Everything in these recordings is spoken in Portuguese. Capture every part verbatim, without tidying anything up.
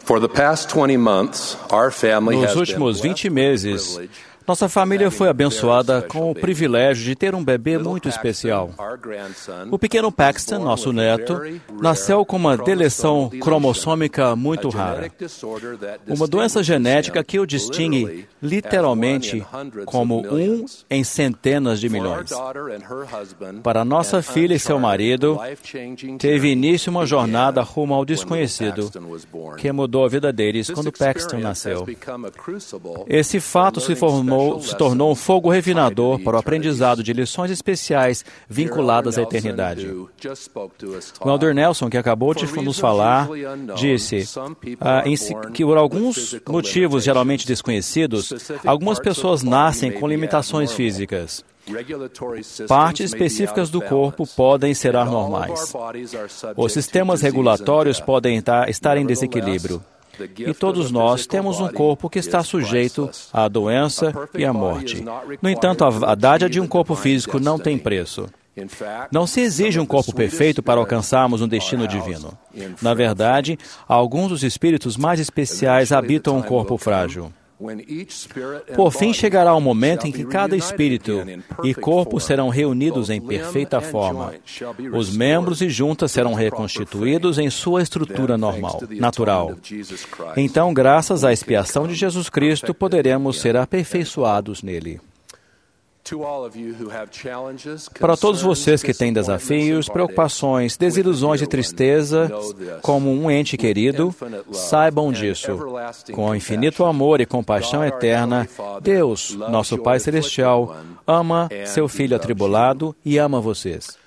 Nos últimos vinte meses, nossa família foi abençoada com o privilégio de ter um bebê muito especial. O pequeno Paxton, nosso neto, nasceu com uma deleção cromossômica muito rara. Uma doença genética que o distingue literalmente como um em centenas de milhões. Para nossa filha e seu marido, teve início uma jornada rumo ao desconhecido, que mudou a vida deles quando Paxton nasceu. Esse fato se formou se tornou um fogo refinador para o aprendizado de lições especiais vinculadas à eternidade. O Elder Nelson, que acabou de nos falar, disse ah, em, que por alguns motivos geralmente desconhecidos, algumas pessoas nascem com limitações físicas. Partes específicas do corpo podem ser anormais. Os sistemas regulatórios podem estar em desequilíbrio. E todos nós temos um corpo que está sujeito à doença e à morte. No entanto, a dádiva de um corpo físico não tem preço. Não se exige um corpo perfeito para alcançarmos um destino divino. Na verdade, alguns dos espíritos mais especiais habitam um corpo frágil. Por fim, chegará o momento em que cada espírito e corpo serão reunidos em perfeita forma. Os membros e juntas serão reconstituídos em sua estrutura normal, natural. Então, graças à expiação de Jesus Cristo, poderemos ser aperfeiçoados nele. Para todos vocês que têm desafios, preocupações, desilusões e tristeza, como um ente querido, saibam disso. Com infinito amor e compaixão eterna, Deus, nosso Pai Celestial, ama seu Filho atribulado e ama vocês.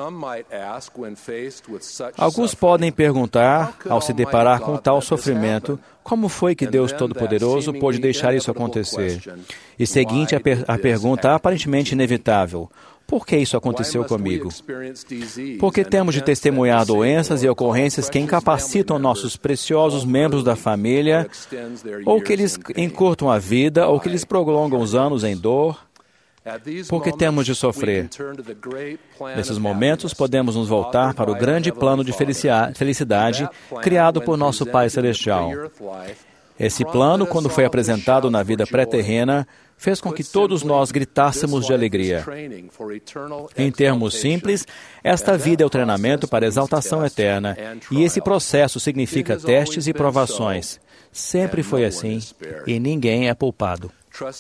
Alguns podem perguntar, ao se deparar com tal sofrimento, como foi que Deus Todo-Poderoso pôde deixar isso acontecer? E seguinte a, per- a pergunta aparentemente inevitável: por que isso aconteceu comigo? Porque temos de testemunhar doenças e ocorrências que incapacitam nossos preciosos membros da família, ou que lhes encurtam a vida, ou que lhes prolongam os anos em dor? Porque temos de sofrer. Nesses momentos, podemos nos voltar para o grande plano de felicidade criado por nosso Pai Celestial. Esse plano, quando foi apresentado na vida pré-terrena, fez com que todos nós gritássemos de alegria. Em termos simples, esta vida é o treinamento para a exaltação eterna, e esse processo significa testes e provações. Sempre foi assim, e ninguém é poupado.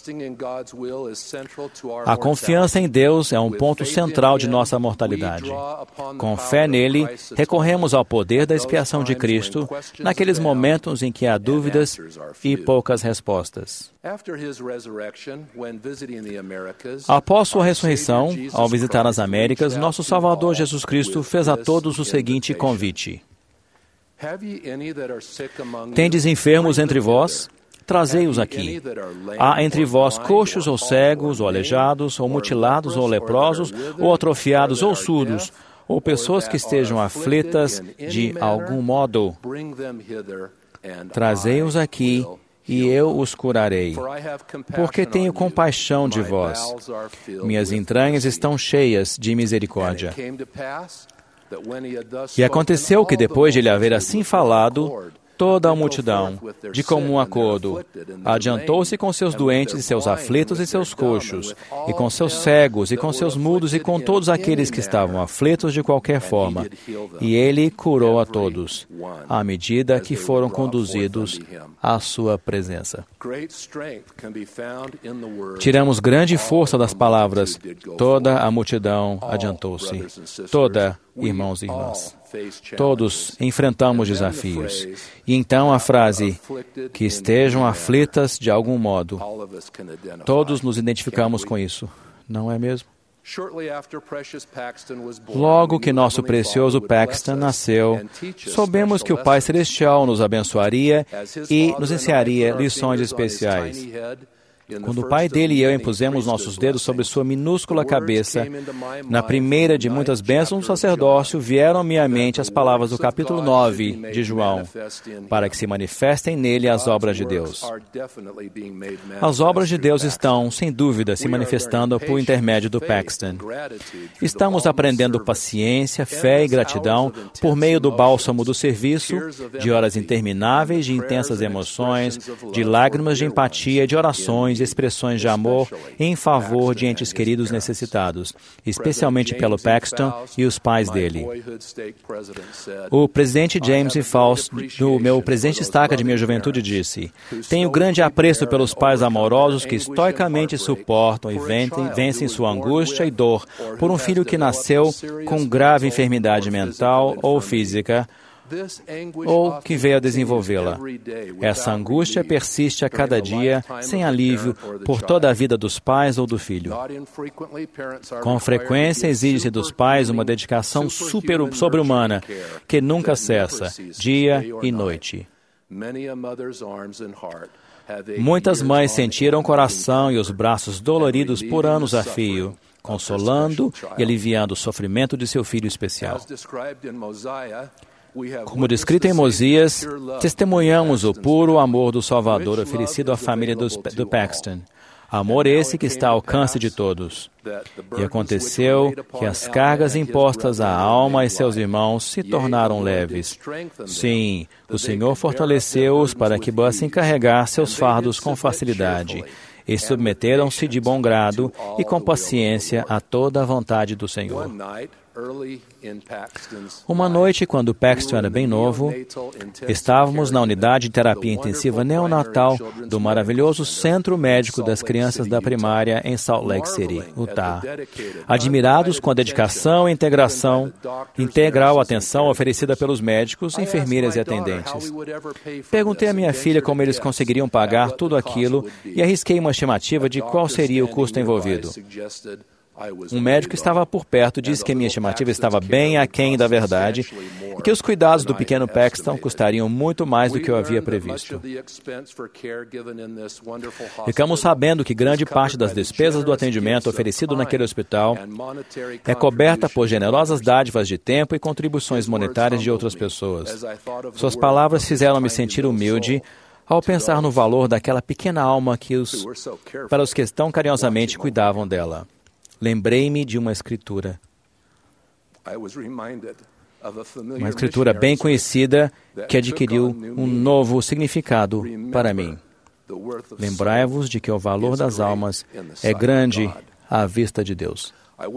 A confiança em Deus é um ponto central de nossa mortalidade. Com fé nele, recorremos ao poder da expiação de Cristo naqueles momentos em que há dúvidas e poucas respostas. Após sua ressurreição, ao visitar as Américas, nosso Salvador Jesus Cristo fez a todos o seguinte convite: tendes enfermos entre vós? Trazei-os aqui. Há entre vós coxos ou cegos, ou aleijados, ou mutilados, ou leprosos, ou atrofiados, ou surdos, ou pessoas que estejam aflitas de algum modo. Trazei-os aqui, e eu os curarei. Porque tenho compaixão de vós. Minhas entranhas estão cheias de misericórdia. E aconteceu que, depois de ele haver assim falado, toda a multidão, de comum acordo, adiantou-se com seus doentes e seus aflitos e seus coxos, e com seus cegos, e com seus mudos, e com todos aqueles que estavam aflitos de qualquer forma. E ele curou a todos, à medida que foram conduzidos à sua presença. Tiramos grande força das palavras: toda a multidão adiantou-se. Toda, irmãos e irmãs. Todos enfrentamos desafios. E então a frase, que estejam aflitas de algum modo. Todos nos identificamos com isso, não é mesmo? Logo que nosso precioso Paxton nasceu, soubemos que o Pai Celestial nos abençoaria e nos ensinaria lições especiais. Quando o pai dele e eu impusemos nossos dedos sobre sua minúscula cabeça, na primeira de muitas bênçãos do sacerdócio, vieram à minha mente as palavras do capítulo nove de João, para que se manifestem nele as obras de Deus. As obras de Deus estão, sem dúvida, se manifestando por intermédio do Paxton. Estamos aprendendo paciência, fé e gratidão por meio do bálsamo do serviço, de horas intermináveis de intensas emoções, de lágrimas de empatia, de orações, expressões de amor em favor de entes queridos necessitados, especialmente pelo Paxton e os pais dele. O presidente James E. Faust, do meu presente estaca de minha juventude, disse: "Tenho grande apreço pelos pais amorosos que estoicamente suportam e vencem sua angústia e dor por um filho que nasceu com grave enfermidade mental ou física, ou que veio a desenvolvê-la. Essa angústia persiste a cada dia, sem alívio, por toda a vida dos pais ou do filho. Com frequência, exige-se dos pais uma dedicação super, sobre-humana, que nunca cessa, dia e noite. Muitas mães sentiram o coração e os braços doloridos por anos a fio, consolando e aliviando o sofrimento de seu filho especial. Como descrito em Mosias, testemunhamos o puro amor do Salvador oferecido à família dos, do Paxton. Amor esse que está ao alcance de todos. E aconteceu que as cargas impostas à alma e seus irmãos se tornaram leves. Sim, o Senhor fortaleceu-os para que pudessem carregar seus fardos com facilidade. E submeteram-se de bom grado e com paciência a toda a vontade do Senhor. Uma noite, quando Paxton era bem novo, estávamos na unidade de terapia intensiva neonatal do maravilhoso Centro Médico das Crianças da Primária em Salt Lake City, Utah. Admirados com a dedicação e integração, integral atenção oferecida pelos médicos, enfermeiras e atendentes. Perguntei à minha filha como eles conseguiriam pagar tudo aquilo e arrisquei uma estimativa de qual seria o custo envolvido. Um médico estava por perto disse que a minha estimativa estava bem aquém da verdade e que os cuidados do pequeno Paxton custariam muito mais do que eu havia previsto. Ficamos sabendo que grande parte das despesas do atendimento oferecido naquele hospital é coberta por generosas dádivas de tempo e contribuições monetárias de outras pessoas. Suas palavras fizeram-me sentir humilde ao pensar no valor daquela pequena alma que os, para os que tão carinhosamente cuidavam dela. Lembrei-me de uma escritura. Uma escritura bem conhecida que adquiriu um novo significado para mim. Lembrai-vos de que o valor das almas é grande à vista de Deus.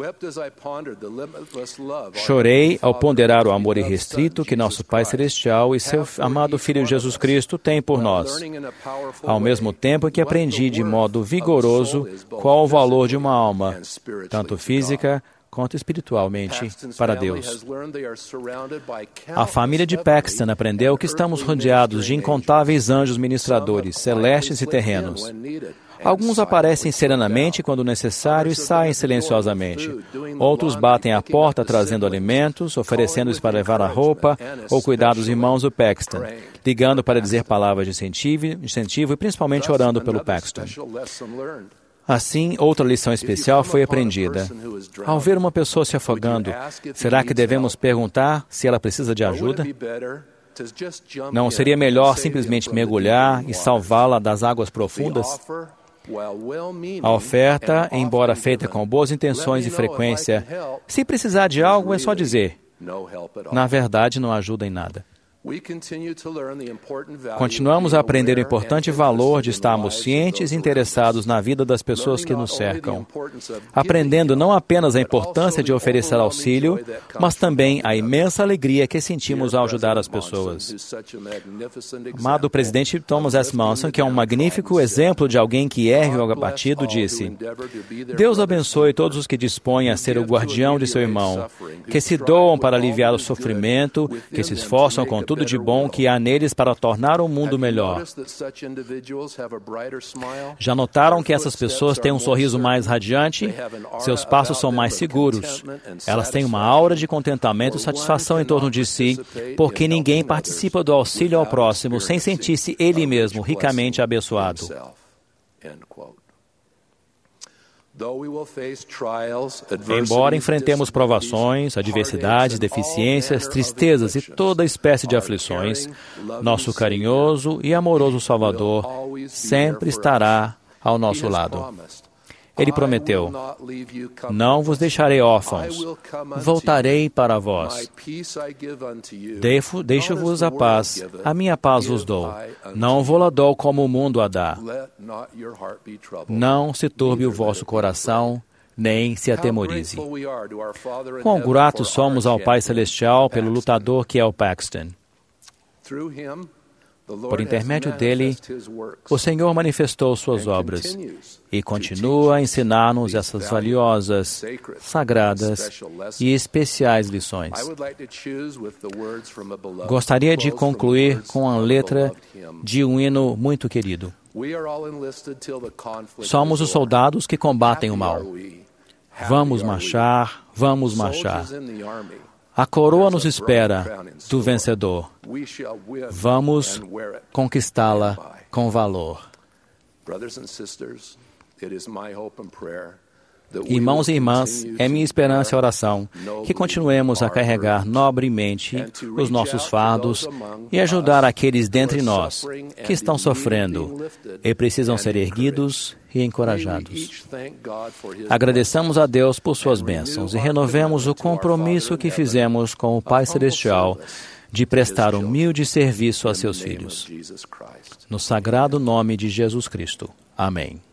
Chorei ao ponderar o amor irrestrito que nosso Pai Celestial e seu amado Filho Jesus Cristo têm por nós, ao mesmo tempo que aprendi de modo vigoroso qual o valor de uma alma, tanto física quanto espiritualmente, para Deus. A família de Paxton aprendeu que estamos rodeados de incontáveis anjos ministradores, celestes e terrenos. Alguns aparecem serenamente quando necessário e saem silenciosamente. Outros batem à porta trazendo alimentos, oferecendo-os para levar a roupa ou cuidar dos irmãos do Paxton, ligando para dizer palavras de incentivo, incentivo e principalmente orando pelo Paxton. Assim, outra lição especial foi aprendida. Ao ver uma pessoa se afogando, será que devemos perguntar se ela precisa de ajuda? Não seria melhor simplesmente mergulhar e salvá-la das águas profundas? A oferta, embora feita com boas intenções e frequência, se precisar de algo é só dizer, na verdade não ajuda em nada. Continuamos a aprender o importante valor de estarmos cientes e interessados na vida das pessoas que nos cercam, aprendendo não apenas a importância de oferecer auxílio, mas também a imensa alegria que sentimos ao ajudar as pessoas. Amado presidente Thomas S. Monson, que é um magnífico exemplo de alguém que ergue o abatido, disse: Deus abençoe todos os que dispõem a ser o guardião de seu irmão, que se doam para aliviar o sofrimento, que se esforçam com tudo de bom que há neles para tornar o mundo melhor. Já notaram que essas pessoas têm um sorriso mais radiante? Seus passos são mais seguros. Elas têm uma aura de contentamento e satisfação em torno de si, porque ninguém participa do auxílio ao próximo sem sentir-se ele mesmo ricamente abençoado. Embora enfrentemos provações, adversidades, deficiências, tristezas e toda espécie de aflições, nosso carinhoso e amoroso Salvador sempre estará ao nosso lado. Ele prometeu: não vos deixarei órfãos, voltarei para vós. Deixo-vos a paz, a minha paz vos dou. Não vou-la dou como o mundo a dá. Não se turbe o vosso coração, nem se atemorize. Quão gratos somos ao Pai Celestial pelo lutador que é o Paxton. Por intermédio dele, o Senhor manifestou suas obras e continua a ensinar-nos essas valiosas, sagradas e especiais lições. Gostaria de concluir com a letra de um hino muito querido. Somos os soldados que combatem o mal. Vamos marchar, vamos marchar. A coroa nos espera do vencedor. Vamos conquistá-la com valor. Irmãos e irmãs, é minha esperança e oração que continuemos a carregar nobremente os nossos fardos e ajudar aqueles dentre nós que estão sofrendo e precisam ser erguidos e encorajados. Agradeçamos a Deus por suas bênçãos e renovemos o compromisso que fizemos com o Pai Celestial de prestar humilde serviço a seus filhos. No sagrado nome de Jesus Cristo. Amém.